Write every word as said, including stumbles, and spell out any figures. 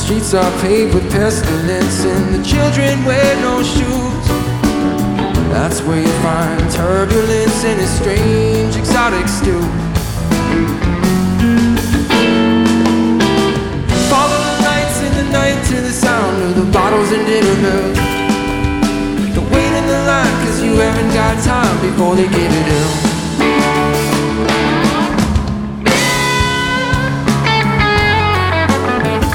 streets are paved with pestilence and the children wear no shoes. That's where you find turbulence and a strange exotic stew. Follow the lights in the night to the sound of the bottles and dinner bells. Don't wait in the line cause you haven't got time before they get it ill.